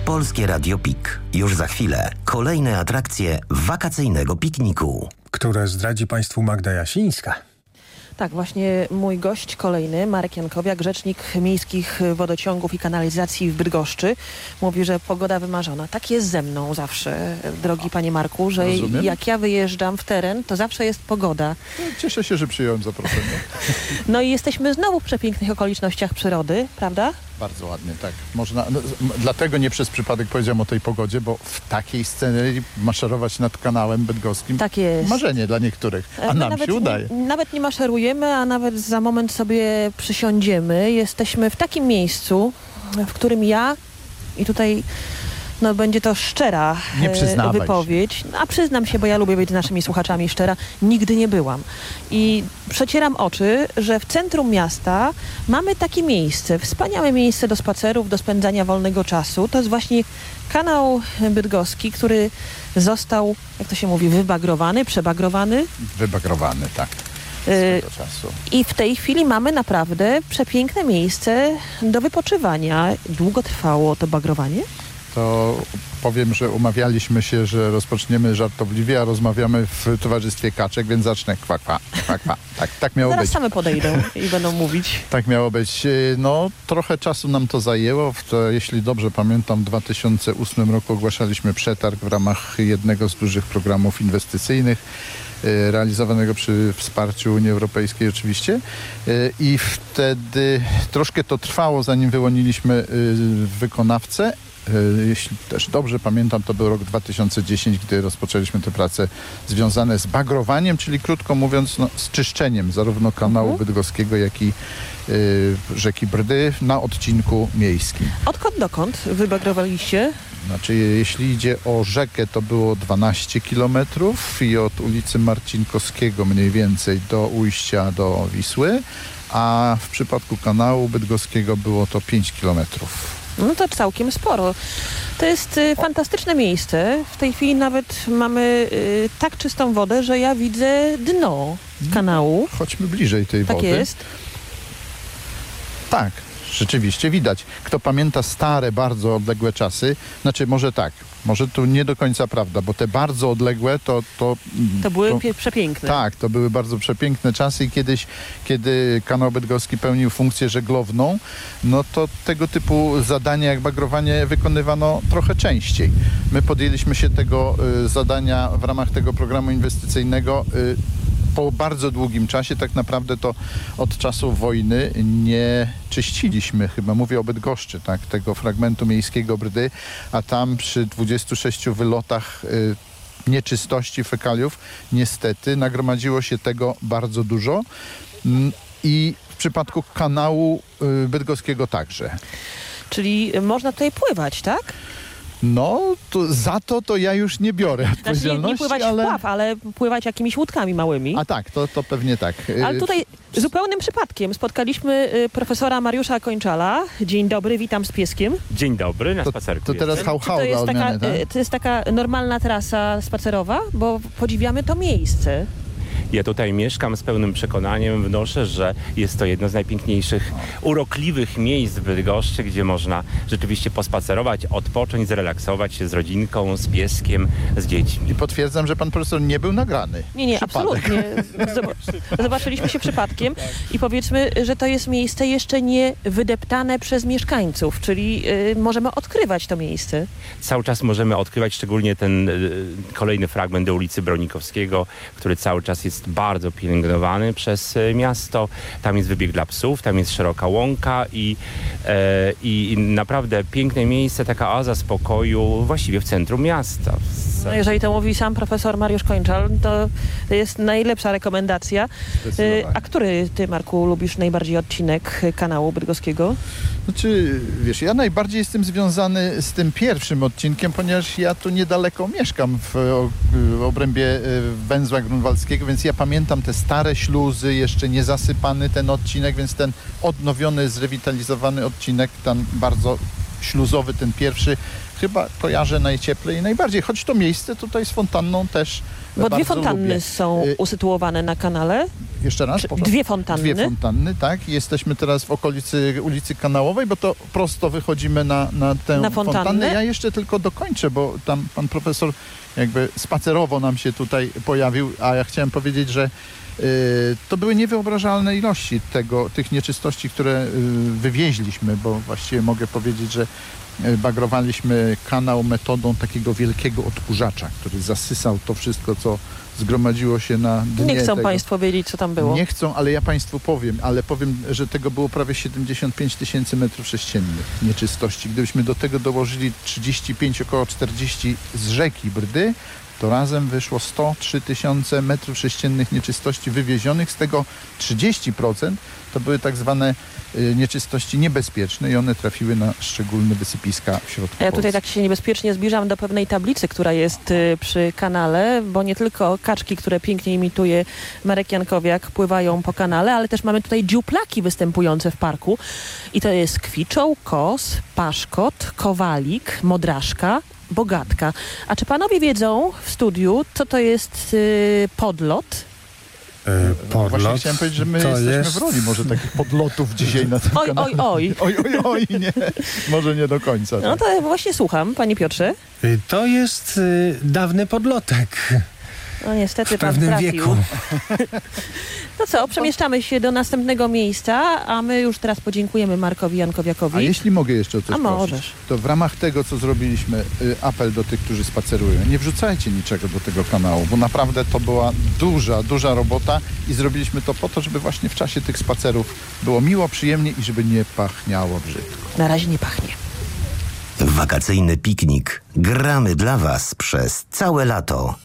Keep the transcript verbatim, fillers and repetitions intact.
Polskie Radio Pik. Już za chwilę kolejne atrakcje wakacyjnego pikniku, które zdradzi Państwu Magda Jasińska. Tak, właśnie mój gość kolejny, Marek Jankowiak, rzecznik miejskich wodociągów i kanalizacji w Bydgoszczy, mówi, że pogoda wymarzona. Tak jest ze mną zawsze, drogi panie Marku, że Rozumiem. Jak ja wyjeżdżam w teren, to zawsze jest pogoda. No, cieszę się, że przyjąłem zaproszenie. No i jesteśmy znowu w przepięknych okolicznościach przyrody, prawda? Bardzo ładnie, tak. Można, no, dlatego nie przez przypadek powiedziałem o tej pogodzie, bo w takiej scenerii maszerować nad kanałem bydgoskim tak jest. Marzenie dla niektórych, a nam nawet się udaje. Nie, nawet nie maszerujemy, a nawet za moment sobie przysiądziemy. Jesteśmy w takim miejscu, w którym ja i tutaj no będzie to szczera nie wypowiedź. Się. A przyznam się, bo ja lubię być z naszymi słuchaczami szczera, nigdy nie byłam. I przecieram oczy, że w centrum miasta mamy takie miejsce, wspaniałe miejsce do spacerów, do spędzania wolnego czasu. To jest właśnie kanał bydgoski, który został, jak to się mówi, wybagrowany, przebagrowany? Wybagrowany, tak. Y- I w tej chwili mamy naprawdę przepiękne miejsce do wypoczywania. Długo trwało to bagrowanie? To powiem, że umawialiśmy się, że rozpoczniemy żartobliwie, a rozmawiamy w towarzystwie kaczek, więc zacznę kwa, kwa, kwa, kwa. Tak, tak miało Zaraz być. same podejdą i będą mówić. Tak miało być. No, trochę czasu nam to zajęło. To, jeśli dobrze pamiętam, w dwa tysiące ósmym roku ogłaszaliśmy przetarg w ramach jednego z dużych programów inwestycyjnych realizowanego przy wsparciu Unii Europejskiej oczywiście. I wtedy troszkę to trwało, zanim wyłoniliśmy wykonawcę. Jeśli też dobrze pamiętam, to był rok dwa tysiące dziesiąty, gdy rozpoczęliśmy te prace związane z bagrowaniem, czyli krótko mówiąc no, z czyszczeniem zarówno kanału mhm. bydgoskiego, jak i y, rzeki Brdy na odcinku miejskim. Odkąd dokąd wybagrowaliście? Znaczy, jeśli idzie o rzekę, to było dwanaście kilometrów i od ulicy Marcinkowskiego mniej więcej do ujścia do Wisły, a w przypadku kanału bydgoskiego było to pięć kilometrów. No to całkiem sporo. To jest y, fantastyczne miejsce. W tej chwili nawet mamy y, tak czystą wodę, że ja widzę dno kanału. Chodźmy bliżej tej tak wody. Tak jest. Tak, rzeczywiście widać. Kto pamięta stare, bardzo odległe czasy, znaczy może tak, może tu nie do końca prawda, bo te bardzo odległe to... To, to były to, pie- przepiękne. Tak, to były bardzo przepiękne czasy i kiedyś, kiedy kanał bydgoski pełnił funkcję żeglowną, no to tego typu zadania jak bagrowanie wykonywano trochę częściej. My podjęliśmy się tego y, zadania w ramach tego programu inwestycyjnego y, po bardzo długim czasie, tak naprawdę to od czasu wojny nie czyściliśmy, chyba mówię o Bydgoszczy, tak, tego fragmentu miejskiego Brdy, a tam przy dwudziestu sześciu wylotach y, nieczystości fekaliów niestety nagromadziło się tego bardzo dużo y, i w przypadku kanału y, bydgoskiego także. Czyli można tutaj pływać, tak? No, to za to to ja już nie biorę odpowiedzialności, znaczy, nie, nie pływać ale... w pław, ale pływać jakimiś łódkami małymi. A tak, to, to pewnie tak. Ale tutaj zupełnym przypadkiem spotkaliśmy profesora Mariusza Kończala. Dzień dobry, witam z pieskiem. Dzień dobry, na to, spacerku To teraz hał, hał to jest, dla odmiany, taka, tak? to jest taka normalna trasa spacerowa, bo podziwiamy to miejsce. Ja tutaj mieszkam z pełnym przekonaniem, wnoszę, że jest to jedno z najpiękniejszych, urokliwych miejsc w Bydgoszczy, gdzie można rzeczywiście pospacerować, odpocząć, zrelaksować się z rodzinką, z pieskiem, z dziećmi. I potwierdzam, że pan profesor nie był nagrany. Nie, nie, Przypadek. absolutnie. Zobaczyliśmy się przypadkiem i powiedzmy, że to jest miejsce jeszcze nie wydeptane przez mieszkańców, czyli y, możemy odkrywać to miejsce. Cały czas możemy odkrywać, szczególnie ten y, kolejny fragment do ulicy Bronikowskiego, który cały czas jest bardzo pielęgnowany przez y, miasto. Tam jest wybieg dla psów, tam jest szeroka łąka i, e, i naprawdę piękne miejsce, taka oaza spokoju właściwie w centrum miasta. No, jeżeli to mówi sam profesor Mariusz Kończal, to jest najlepsza rekomendacja. A który ty, Marku, lubisz najbardziej odcinek kanału bydgoskiego? Znaczy, wiesz, ja najbardziej jestem związany z tym pierwszym odcinkiem, ponieważ ja tu niedaleko mieszkam w obrębie węzła grunwaldzkiego, więc ja pamiętam te stare śluzy, jeszcze nie zasypany ten odcinek, więc ten odnowiony, zrewitalizowany odcinek tam bardzo śluzowy, ten pierwszy, chyba kojarzę najcieplej i najbardziej, choć to miejsce tutaj z fontanną też Bo bardzo dwie fontanny lubię. są Y, usytuowane na kanale. Jeszcze raz? Czy powiem? dwie fontanny? Dwie fontanny, tak. Jesteśmy teraz w okolicy ulicy Kanałowej, bo to prosto wychodzimy na, na tę Na fontannę? fontannę. Ja jeszcze tylko dokończę, bo tam pan profesor jakby spacerowo nam się tutaj pojawił, a ja chciałem powiedzieć, że y, to były niewyobrażalne ilości tego, tych nieczystości, które y, wywieźliśmy, bo właściwie mogę powiedzieć, że y, bagrowaliśmy kanał metodą takiego wielkiego odkurzacza, który zasysał to wszystko, co zgromadziło się na dnie Nie chcą tego. państwo wiedzieć, co tam było. Nie chcą, ale ja państwu powiem, ale powiem, że tego było prawie siedemdziesiąt pięć tysięcy metrów sześciennych nieczystości. Gdybyśmy do tego dołożyli trzydzieści pięć, około czterdzieści z rzeki Brdy, to razem wyszło sto trzy tysiące metrów sześciennych nieczystości wywiezionych, z tego trzydzieści procent to były tak zwane y, nieczystości niebezpieczne i one trafiły na szczególne wysypiska w środku Ja tutaj Polski. tak się niebezpiecznie zbliżam do pewnej tablicy, która jest y, przy kanale, bo nie tylko kaczki, które pięknie imituje Marek Jankowiak, pływają po kanale, ale też mamy tutaj dziuplaki występujące w parku. I to jest kwiczoł, kos, paszkot, kowalik, modraszka, bogatka. A czy panowie wiedzą w studiu, co to jest y, podlot? E, Właśnie podlot chciałem powiedzieć, że my to jesteśmy jest... w roli może takich podlotów dzisiaj na tym Oj, kanale. oj, oj. Oj, oj, oj, nie. Może nie do końca. No tak. to właśnie słucham, panie Piotrze. Y, To jest y, dawny podlotek No niestety w pan pewnym trafił. wieku. No co, przemieszczamy się do następnego miejsca, a my już teraz podziękujemy Markowi Jankowiakowi. A jeśli mogę jeszcze o coś A prosić, możesz. to w ramach tego, co zrobiliśmy, y, apel do tych, którzy spacerują. Nie wrzucajcie niczego do tego kanału, bo naprawdę to była duża, duża robota i zrobiliśmy to po to, żeby właśnie w czasie tych spacerów było miło, przyjemnie i żeby nie pachniało brzydko. Na razie nie pachnie. Wakacyjny piknik. Gramy dla Was przez całe lato.